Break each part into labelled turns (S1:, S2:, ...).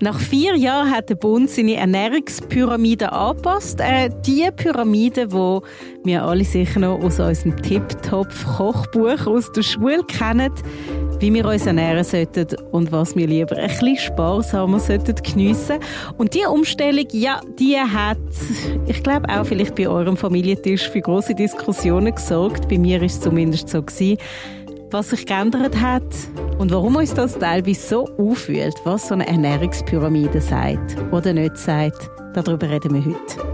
S1: Nach 4 Jahren hat der Bund seine Ernährungspyramide angepasst. Die Pyramide, die wir alle sicher noch aus unserem Tip-Top-Kochbuch aus der Schule kennen, wie wir uns ernähren sollten und was wir lieber ein bisschen sparsamer sollten geniessen. Und diese Umstellung, ja, die hat, ich glaube auch vielleicht bei eurem Familientisch für grosse Diskussionen gesorgt. Bei mir war es zumindest so gewesen. Was sich geändert hat und warum uns das teilweise so auffühlt, was so eine Ernährungspyramide sagt oder nicht sagt, darüber reden wir heute.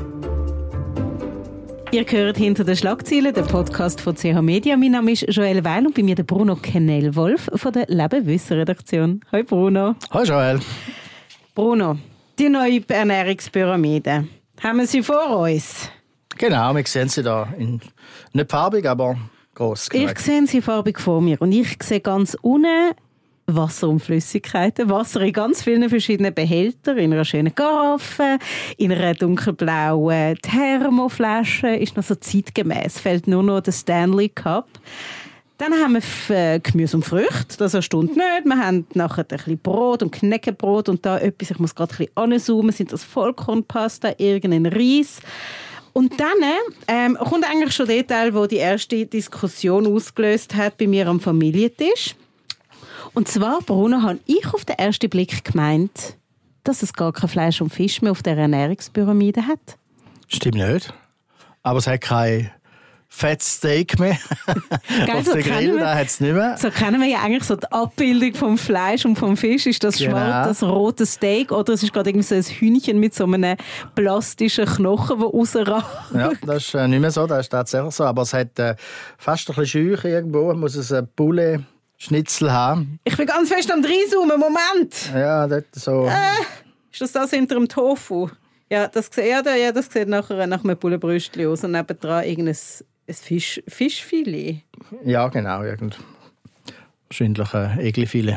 S1: Ihr hört «Hinter den Schlagzeilen», den Podcast von CH Media. Mein Name ist Joelle Weil und bei mir der Bruno Kennel-Wolf von der Leben-Wissen-Redaktion. Hallo Bruno.
S2: Hallo Joelle.
S1: Bruno, die neue Ernährungspyramide, haben wir sie vor uns?
S2: Genau, wir sehen sie da. Nicht farbig, aber gross.
S1: Ich sehe sie farbig vor mir und ich sehe ganz unten Wasser und Flüssigkeiten. Wasser in ganz vielen verschiedenen Behältern, in einer schönen Karaffe, in einer dunkelblauen Thermoflasche. Ist noch so zeitgemäß, fehlt nur noch der Stanley Cup. Dann haben wir Gemüse und Früchte, das erstaunt nicht. Wir haben nachher ein bisschen Brot und Knäckebrot und da etwas, ich muss gerade ein bisschen anzoomen, sind das Vollkornpasta, irgendein Reis. Und dann kommt eigentlich schon der Teil, wo die erste Diskussion ausgelöst hat bei mir am Familientisch. Und zwar, Bruno, habe ich auf den ersten Blick gemeint, dass es gar kein Fleisch und Fisch mehr auf der Ernährungspyramide hat.
S2: Stimmt nicht. Aber es hat kein fettes Steak mehr.
S1: Geil,
S2: auf den Grill, da hat es nicht mehr.
S1: So kennen wir ja eigentlich so die Abbildung vom Fleisch und vom Fisch. Ist das schwarz, das rote Steak oder es ist gerade irgendwie so ein Hühnchen mit so einem plastischen Knochen, der rausragt?
S2: Ja, das ist nicht mehr so, das ist tatsächlich so. Aber es hat fast ein bisschen Scheuch irgendwo. Man muss ein Poulet-Schnitzel haben.
S1: Ich bin ganz fest am Reinzoomen. Moment!
S2: Ja, dort so.
S1: Ist das hinter dem Tofu? Ja, das sieht nachher nach einem Bullenbrüstchen aus und nebendran irgendein Fischfilet.
S2: Ja, genau. Wahrscheinlich ein Egelfilet.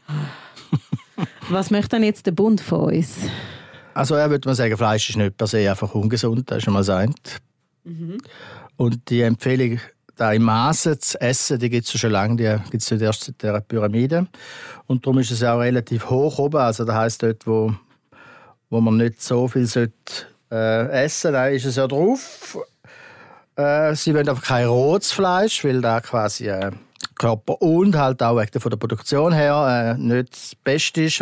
S1: Was möchte denn jetzt der Bund von uns?
S2: Also, würde man sagen, Fleisch ist nicht per se einfach ungesund. Das ist schon mal das eine. Und die Empfehlung, da im Maße zu essen, die gibt es schon lange. Die gibt es erst seit der Pyramide. Und darum ist es auch relativ hoch oben. Also, das heisst, dort, wo man nicht so viel essen sollte, da ist es ja drauf. Sie wollen einfach kein rotes Fleisch, weil da quasi Körper und halt auch von der Produktion her nicht das Beste ist.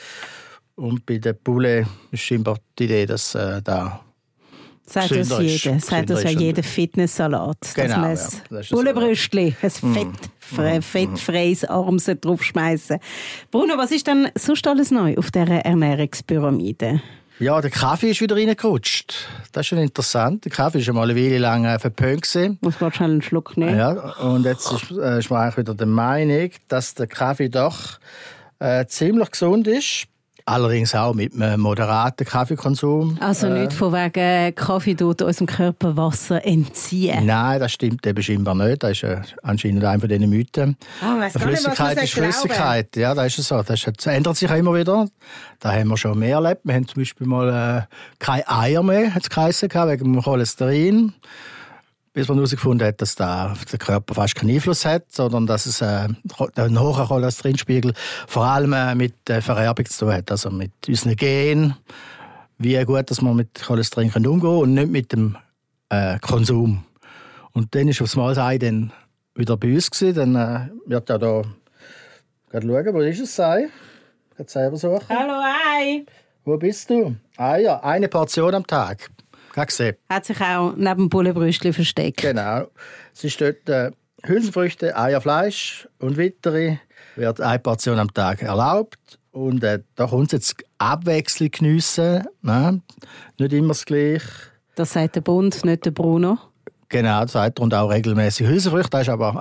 S2: Und bei den Poulet ist scheinbar die Idee, dass da
S1: sagt das jeder. Sagt das ja jeder Fitnesssalat.
S2: Genau,
S1: dass man ein Bullenbrüstchen, ein fettfreies Arm draufschmeißen. Bruno, was ist denn sonst alles neu auf dieser Ernährungspyramide?
S2: Ja, der Kaffee ist wieder reingerutscht. Das ist schon interessant. Der Kaffee war mal eine Weile lang verpönt.
S1: Muss man schnell einen Schluck nehmen.
S2: Ja, und jetzt ist man eigentlich wieder der Meinung, dass der Kaffee doch ziemlich gesund ist. Allerdings auch mit einem moderaten Kaffeekonsum. Also
S1: nicht von wegen Kaffee tut unserem Körper Wasser entziehen?
S2: Nein, das stimmt eben scheinbar nicht. Das ist anscheinend einer von diesen Mythen. Flüssigkeit ist Flüssigkeit. Ja, das ist so. Das ändert sich auch immer wieder. Da haben wir schon mehr erlebt. Wir haben zum Beispiel mal keine Eier mehr, hat es geheißen, wegen dem Cholesterin. Bis man herausgefunden hat, dass der Körper fast keinen Einfluss hat, sondern dass es einen hohen Cholesterinspiegel vor allem mit der Vererbung zu tun hat, also mit unseren Genen, wie gut dass wir mit Cholesterin umgehen können und nicht mit dem Konsum. Und dann ist aufs Mal Sei dann wieder bei uns gewesen. Dann wird ja da gerade schauen, wo ist es Sei? Gerade selber suchen.
S1: Hallo Ei!
S2: Wo bist du? Ah ja, eine Portion am Tag.
S1: Hat sich auch neben dem Bullenbrüstchen versteckt.
S2: Genau. Es ist dort Hülsenfrüchte, Eier, Fleisch und weitere. Wird eine Portion am Tag erlaubt. Und da kommt es jetzt abwechselnd geniessen. Ne? Nicht immer das Gleiche.
S1: Das sagt der Bund, nicht der Bruno.
S2: Genau, das sagt er. Und auch regelmäßig Hülsenfrüchte. Das ist aber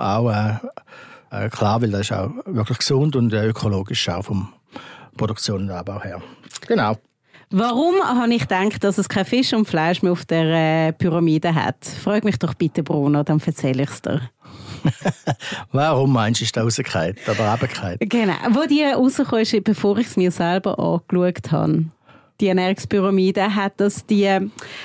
S2: auch klar, weil das ist auch wirklich gesund und ökologisch auch vom Produktion und Anbau her. Genau.
S1: Warum habe ich gedacht, dass es kein Fisch und Fleisch mehr auf der Pyramide hat? Frag mich doch bitte, Bruno, dann erzähle ich es dir.
S2: Warum meinst du, ist das rausgefallen oder runtergefallen?
S1: Genau. Wo die rausgekommen ist, bevor ich es mir selber angeschaut habe, die Ernährungspyramide, hat das die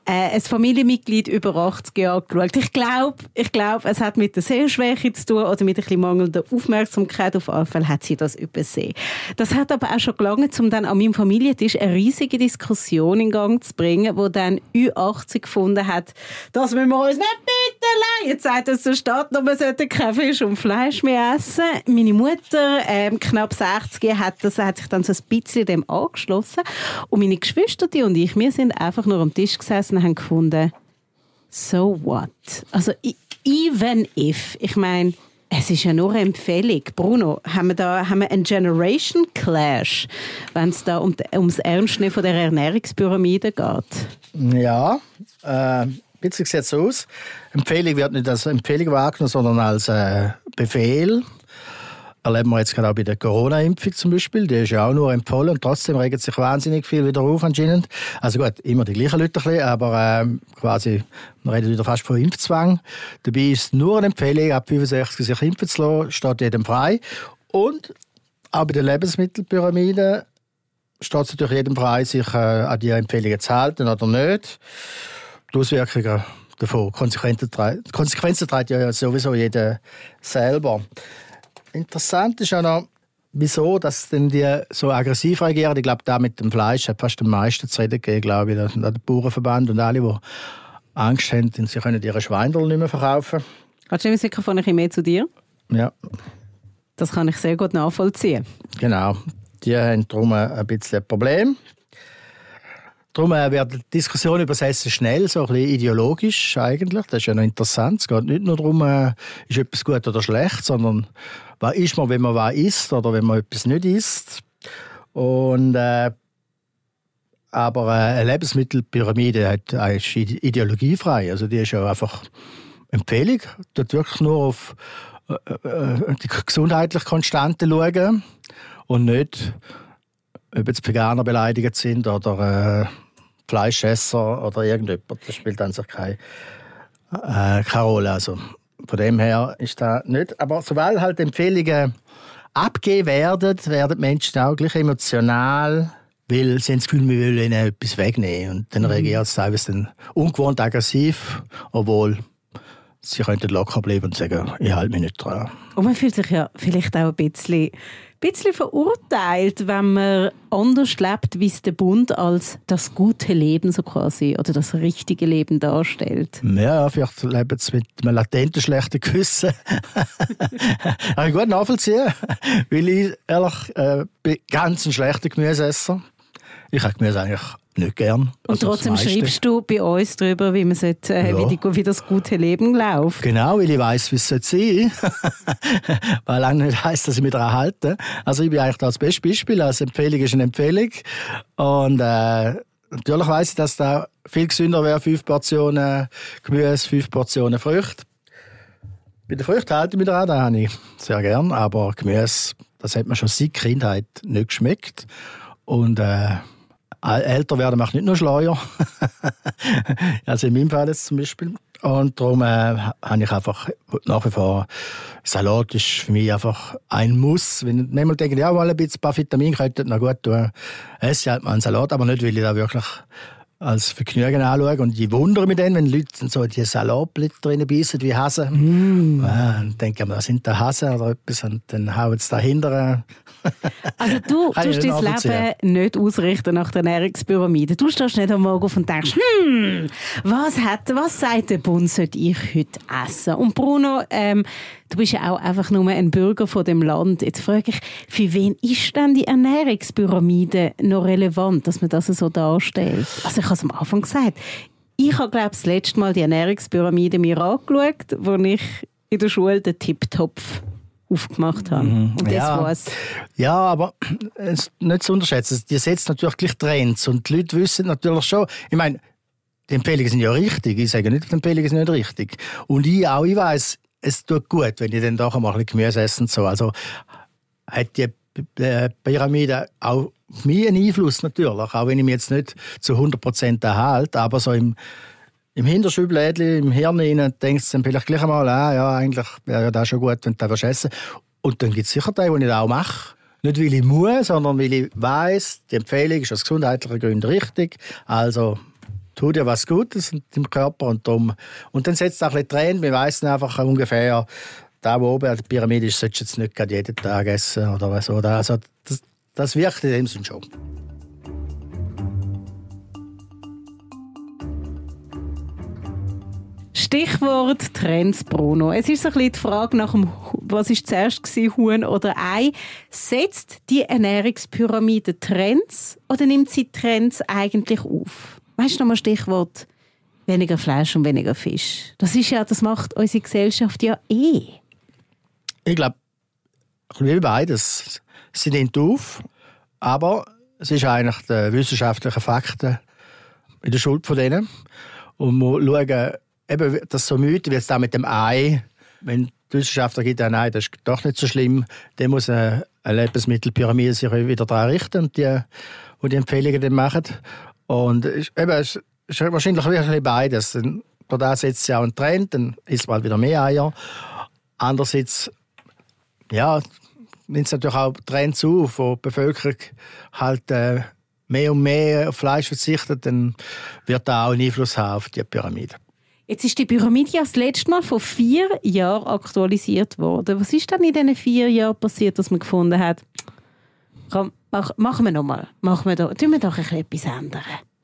S1: ein Familienmitglied über 80 Jahre geschaut. Ich glaube, es hat mit der Sehschwäche zu tun oder mit ein bisschen mangelnder Aufmerksamkeit. Auf jeden Fall hat sie das übersehen. Das hat aber auch schon gelangt, um dann an meinem Familientisch eine riesige Diskussion in Gang zu bringen, wo dann Ü80 gefunden hat, das müssen wir uns nicht bieten. Jetzt sagt es zur Stadt, wir sollten kein Fisch und Fleisch mehr essen. Meine Mutter, knapp 60, hat sich dann so ein bisschen dem angeschlossen. Und meine Geschwister und ich, wir sind einfach nur am Tisch gesessen und haben gefunden, so what? Also, even if, ich meine, es ist ja nur eine Empfehlung. Bruno, haben wir einen Generation Clash, wenn es da ums Ernstnehmen von der Ernährungspyramide geht?
S2: Ja, ein bisschen sieht es so aus. Empfehlung wird nicht als Empfehlung wahrgenommen, sondern als Befehl. Erleben wir jetzt gerade auch bei der Corona-Impfung zum Beispiel. Die ist ja auch nur empfohlen und trotzdem regt sich wahnsinnig viel wieder auf anscheinend. Also gut, immer die gleichen Leute ein bisschen, aber quasi, man redet wieder fast von Impfzwang. Dabei ist nur eine Empfehlung, ab 65 sich impfen zu lassen, steht jedem frei. Und auch bei der Lebensmittelpyramide steht es natürlich jedem frei, sich an die Empfehlungen zu halten oder nicht. Die Auswirkungen davon, Konsequenzen trägt ja sowieso jeder selber. Interessant ist ja noch, wieso dass denn die so aggressiv reagieren. Ich glaube, da mit dem Fleisch hat fast am meisten zu reden gegeben, glaube ich. Der Bauernverband und alle, die Angst haben, sie können ihre Schweindel nicht mehr verkaufen.
S1: Hast du das Mikrofon ein bisschen mehr zu dir?
S2: Ja.
S1: Das kann ich sehr gut nachvollziehen.
S2: Genau. Die haben darum ein bisschen ein Problem. Darum wird die Diskussion über das Essen schnell, so ein bisschen ideologisch eigentlich. Das ist ja noch interessant. Es geht nicht nur darum, ist etwas gut oder schlecht, sondern was isst man, wenn man was isst oder wenn man etwas nicht isst. Und, aber eine Lebensmittelpyramide ist ideologiefrei. Also die ist ja einfach Empfehlung. Dort wirklich nur auf die gesundheitlich Konstante schauen und nicht, ob jetzt Veganer beleidigt sind oder Fleischesser oder irgendjemand. Das spielt an sich keine Rolle. Also von dem her ist das nicht. Aber sobald halt Empfehlungen abgegeben werden die Menschen auch gleich emotional, weil sie haben das Gefühl, wir wollen ihnen etwas wegnehmen. Und dann reagiert es teilweise dann ungewohnt aggressiv, obwohl sie könnten locker bleiben und sagen, ich halte mich nicht dran.
S1: Und man fühlt sich ja vielleicht auch ein bisschen verurteilt, wenn man anders lebt, wie es der Bund als das gute Leben so quasi oder das richtige Leben darstellt.
S2: Ja, vielleicht leben sie mit einem latenten schlechten Gewissen. Kann ich gut nachvollziehen, weil ich ehrlich bin ganz ein schlechter Gemüseesser. Ich habe Gemüse eigentlich nicht gern.
S1: Und trotzdem schreibst du bei uns darüber, wie wie das gute Leben läuft.
S2: Genau, weil ich weiss, wie es sein sollte. Weil lange nicht heisst, dass ich mich daran halte. Also ich bin eigentlich das beste Beispiel. Also Empfehlung ist eine Empfehlung. Und natürlich weiss ich, dass da viel gesünder wäre, 5 Portionen Gemüse, 5 Portionen Früchte. Bei den Früchten halte ich mich daran, das habe ich sehr gern. Aber Gemüse, das hat mir schon seit Kindheit nicht geschmeckt. Und älter werden macht nicht nur schleuer. Also in meinem Fall jetzt zum Beispiel. Und darum habe ich einfach nach wie vor, Salat ist für mich einfach ein Muss. Wenn ich manchmal denke, ja, mal ein paar Vitamine könnten noch gut tun, esse ich halt mal einen Salat, aber nicht, weil ich da wirklich als Vergnügen anschaue. Und ich wundere mich dann, wenn Leute so die Salatblätter reinbeissen wie Hasen. Dann denke ich mir, sind da Hasen oder etwas? Und dann hauen sie dahinter.
S1: Also du tust dein Leben nicht ausrichten nach der Ernährungspyramide. Du stehst nicht am Morgen auf und denkst, was sagt der Bund, sollte ich heute essen? Und Bruno, du bist ja auch einfach nur ein Bürger von dem Land. Jetzt frage ich, für wen ist denn die Ernährungspyramide noch relevant, dass man das so darstellt? Also ich habe es am Anfang gesagt. Ich habe, glaube ich, das letzte Mal die Ernährungspyramide mir angeschaut, als ich in der Schule den Tipptopf aufgemacht habe. Und das war's. Ja,
S2: aber es ist nicht zu unterschätzen. Die setzt natürlich gleich Trends. Und die Leute wissen natürlich schon, ich meine, die Empfehlungen sind ja richtig. Ich sage nicht, die Empfehlungen sind nicht richtig. Und ich weiss, es tut gut, wenn ich dann doch mal ein bisschen Gemüse esse und so. Also hat die Pyramide auch auf mich einen Einfluss natürlich. Auch wenn ich mich jetzt nicht zu 100% erhalte, aber so im Hinterschublädchen, im Hirn denkst du dann vielleicht gleich einmal, ja, eigentlich wäre das schon gut, wenn du das essen willst. Und dann gibt es sicher Teile, die ich das auch mache. Nicht, weil ich muss, sondern weil ich weiss, die Empfehlung ist aus gesundheitlichen Gründen richtig. Also tut ja was Gutes im Körper und darum. Und dann setzt es auch ein bisschen Trend. Wir wissen einfach ungefähr, da wo oben an der Pyramide ist, solltest du jetzt nicht gerade jeden Tag essen oder was. Oder also das wirkt in dem Sinne schon.
S1: Stichwort Trends, Bruno. Es ist so ein bisschen die Frage nach dem, was war zuerst, Huhn oder Ei. Setzt die Ernährungspyramide Trends oder nimmt sie Trends eigentlich auf? Weißt du noch mal Stichwort weniger Fleisch und weniger Fisch? Das macht unsere Gesellschaft ja eh.
S2: Ich glaube, wie beides. Sie nimmt auf, aber es ist eigentlich die wissenschaftlichen Fakten in der Schuld von denen. Und wir schauen, eben, das so Mythen wie jetzt auch mit dem Ei. Wenn die Wissenschaftler sagen, nein, das ist doch nicht so schlimm, dann muss eine Lebensmittelpyramide sich wieder daran richten und die Empfehlungen dann machen. Und eben, es ist wahrscheinlich wirklich beides. Da setzt sie auch einen Trend, dann isst man halt wieder mehr Eier. Andererseits, ja, nimmt es natürlich auch Trends auf, wo die Bevölkerung halt mehr und mehr auf Fleisch verzichtet, dann wird da auch einen Einfluss haben auf die Pyramide.
S1: Jetzt ist die Pyramide ja das letzte Mal vor 4 Jahren aktualisiert worden. Was ist denn in diesen 4 Jahren passiert, dass man gefunden hat, komm, machen wir nochmal. Tun wir doch etwas ändern.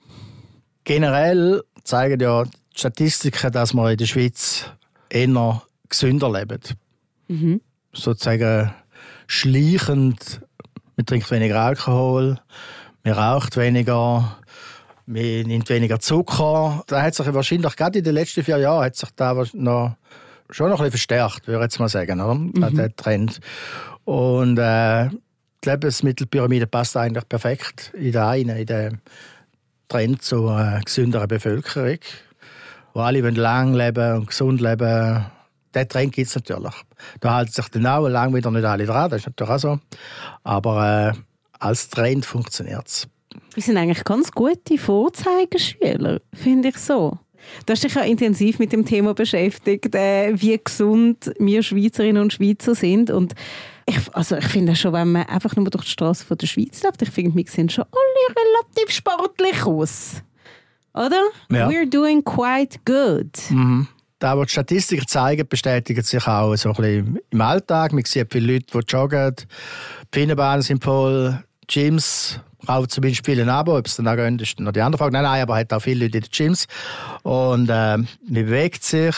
S2: Generell zeigen ja die Statistiken, dass wir in der Schweiz eher gesünder leben. Mhm. Sozusagen schleichend. Man trinkt weniger Alkohol, man raucht weniger, man nimmt weniger Zucker. Da hat sich wahrscheinlich gerade in den letzten 4 Jahren hat sich da schon noch ein bisschen verstärkt, würde ich jetzt mal sagen, oder? Mhm. Der Trend. Und die Lebensmittelpyramide passt eigentlich perfekt in den Trend zu einer gesünderen Bevölkerung, wo alle lang leben und gesund leben. Den Trend gibt es natürlich. Da halten sich dann auch lange wieder nicht alle dran, das ist natürlich auch so. Aber als Trend funktioniert es.
S1: Wir sind eigentlich ganz gute Vorzeigeschüler, finde ich so. Du hast dich ja intensiv mit dem Thema beschäftigt, wie gesund wir Schweizerinnen und Schweizer sind. Und ich finde schon, wenn man einfach nur durch die Straße der Schweiz läuft, ich finde, wir sehen schon alle relativ sportlich aus. Oder? Ja. We're doing quite good.
S2: Mhm. Da, was die Statistiken zeigen, bestätigt sich auch so ein bisschen im Alltag. Man sieht viele Leute, die joggen, die Pfannenbahnen sind voll, Gyms kaufen zumindest viele Abo. Ob es dann auch gehen, ist noch die andere Frage. Nein, aber hat auch viele Leute in den Gyms. Und man bewegt sich.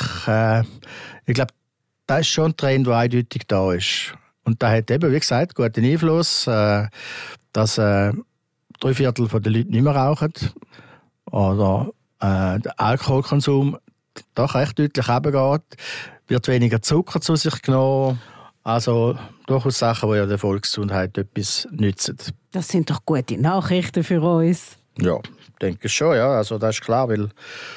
S2: Ich glaube, das ist schon ein Trend, der eindeutig da ist. Und da hat eben, wie gesagt, guten Einfluss, dass 3/4 der Leute nicht mehr rauchen. Oder der Alkoholkonsum doch recht deutlich runtergeht. Wird weniger Zucker zu sich genommen. Also durchaus Sachen, die ja der Volksgesundheit etwas nützen.
S1: Das sind doch gute Nachrichten für uns.
S2: Ja, ich denke schon, ja. Also das ist klar, weil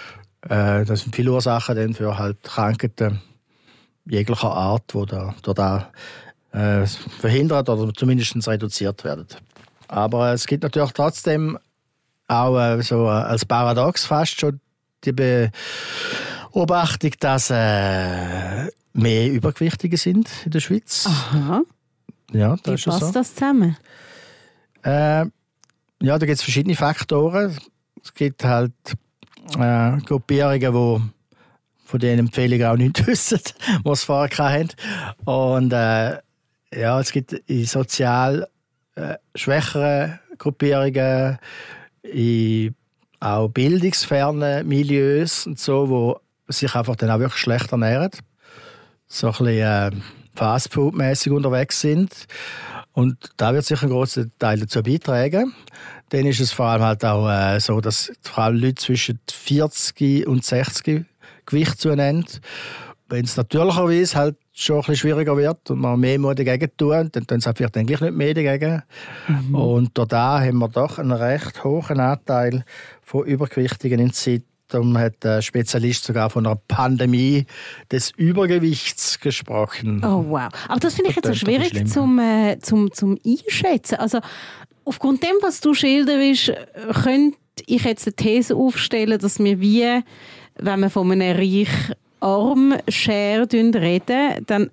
S2: das sind viele Ursachen dann für halt Krankheiten jeglicher Art, die da verhindert oder zumindest reduziert werden. Aber es gibt natürlich trotzdem auch so als Paradox fast schon die Beobachtung, dass mehr Übergewichtige sind in der Schweiz.
S1: Aha.
S2: Ja,
S1: wie passt das zusammen?
S2: Ja, da gibt es verschiedene Faktoren. Es gibt halt Gruppierungen, die von diesen Empfehlungen auch nicht wissen, die es vorher hatten. Und es gibt in sozial schwächeren Gruppierungen, in auch bildungsferne Milieus und so, wo sich einfach dann auch wirklich schlecht ernähren. So ein bisschen Fastfood-mässig unterwegs sind. Und da wird sicher ein grosser Teil dazu beitragen. Dann ist es vor allem halt auch so, dass vor allem Leute zwischen 40 und 60 Gewicht zunehmen. Wenn es natürlicherweise halt schon ein bisschen schwieriger wird und man mehr dagegen tun, dann tun sie halt vielleicht eigentlich nicht mehr dagegen. Mhm. Und da haben wir doch einen recht hohen Anteil von Übergewichtigen in der Zeit. Und hat ein Spezialist sogar von einer Pandemie des Übergewichts gesprochen.
S1: Oh wow. Aber das finde ich jetzt so schwierig zum Einschätzen. Also aufgrund dem, was du schilderst, könnte ich jetzt eine These aufstellen, dass wir wenn wir von einem Reich-Arm-Share reden, dann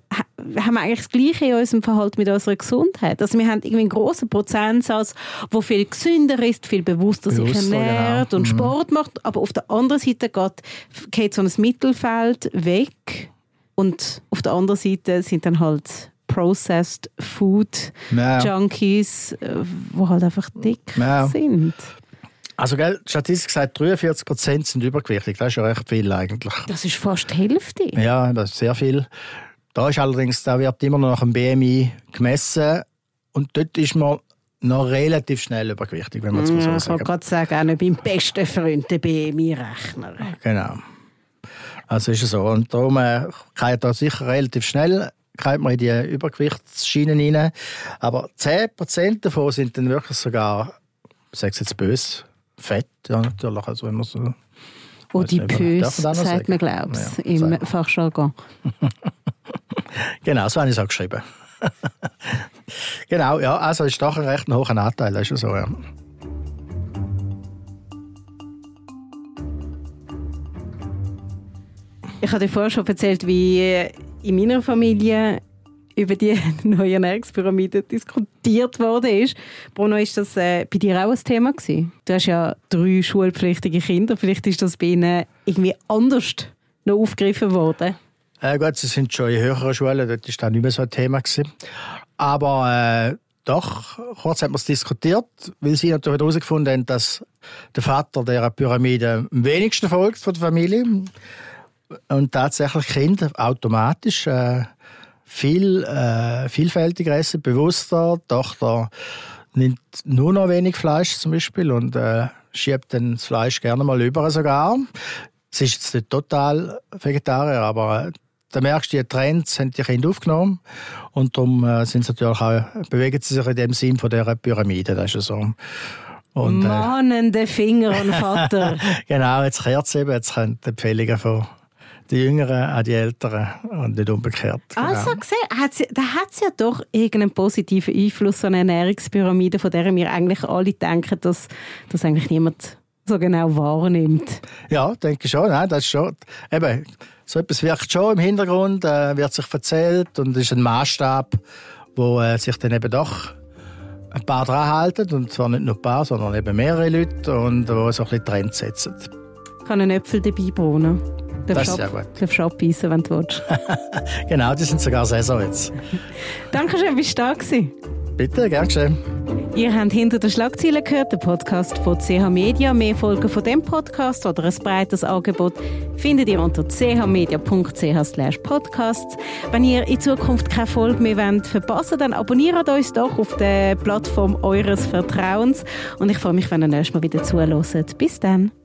S1: haben wir eigentlich das Gleiche in unserem Verhalten mit unserer Gesundheit. Also wir haben irgendwie einen grossen Prozentsatz, der viel gesünder ist, viel bewusster sich ernährt und Sport macht. Aber auf der anderen Seite geht so ein Mittelfeld weg. Und auf der anderen Seite sind dann halt Processed Food Junkies, die halt einfach dick sind.
S2: Also, gell, Statistik sagt, 43% sind übergewichtig. Das ist ja recht viel eigentlich.
S1: Das ist fast die Hälfte.
S2: Ja, das ist sehr viel. Da ist allerdings, da wird immer noch nach dem BMI gemessen. Und dort ist man noch relativ schnell übergewichtig, wenn man es so sagen.
S1: Ich wollte gerade sagen, auch nicht beim besten Freund der BMI-Rechner.
S2: Genau. Also ist es so. Und darum kann da sicher relativ schnell man in die Übergewichtsschienen rein. Aber 10% davon sind dann wirklich sogar, ich sage es jetzt böse, Fett. Ja, natürlich. Also wenn man so,
S1: die Pös, sagt man, glaube ich, im Fachjargon.
S2: Genau, so habe ich es auch geschrieben. Genau, ja, also ist doch ein recht hoher Anteil, das ist ja so, ja.
S1: Ich habe dir vorher schon erzählt, wie in meiner Familie über die neue Ernährungspyramide diskutiert worden ist. Bruno, ist das bei dir auch ein Thema gewesen? Du hast ja 3 schulpflichtige Kinder. Vielleicht ist das bei ihnen irgendwie anders noch aufgegriffen worden.
S2: Gut, sie sind schon in höheren Schulen, dort war das nicht mehr so ein Thema gewesen. Aber doch, kurz hat man es diskutiert, weil sie natürlich herausgefunden haben, dass der Vater dieser Pyramide am wenigsten folgt von der Familie. Und tatsächlich Kinder automatisch vielfältiger essen, bewusster. Die Tochter nimmt nur noch wenig Fleisch zum Beispiel und schiebt dann das Fleisch gerne mal über sogar. Sie ist jetzt nicht total Vegetarier, aber da merkst du, die Trends haben die Kinder aufgenommen und darum sind sie natürlich auch, bewegen sie sich in dem Sinn von dieser Pyramide. Das ist ja so. Und,
S1: mahnende Finger an Vater.
S2: Genau, jetzt kehrt es eben, jetzt kommen die Empfehlungen von die Jüngeren an die Älteren und nicht umgekehrt. Genau.
S1: Also gesehen, da hat es ja doch irgendeinen positiven Einfluss an eine Ernährungspyramide, von der wir eigentlich alle denken, dass das eigentlich niemand so genau wahrnimmt.
S2: Ja, denke ich schon. Nein, das ist schon. Eben, so etwas wirkt schon im Hintergrund, wird sich erzählt und ist ein Maßstab, wo sich dann eben doch ein paar dran halten. Und zwar nicht nur ein paar, sondern eben mehrere Leute und wo so ein bisschen Trends setzen.
S1: Ich habe einen Äpfel dabei, Bruno.
S2: Das ist sehr gut.
S1: Du darfst abbeissen, wenn du willst.
S2: Genau, die sind sogar Saison jetzt.
S1: Dankeschön, bist du da gewesen?
S2: Bitte, gern geschehen.
S1: Ihr habt «Hinter den Schlagzeilen» gehört, den Podcast von CH Media. Mehr Folgen von diesem Podcast oder ein breites Angebot findet ihr unter chmedia.ch/podcasts. Wenn ihr in Zukunft keine Folge mehr verpassen wollt, dann abonniert uns doch auf der Plattform eures Vertrauens. Und ich freue mich, wenn ihr nächstes Mal wieder zuhört. Bis dann.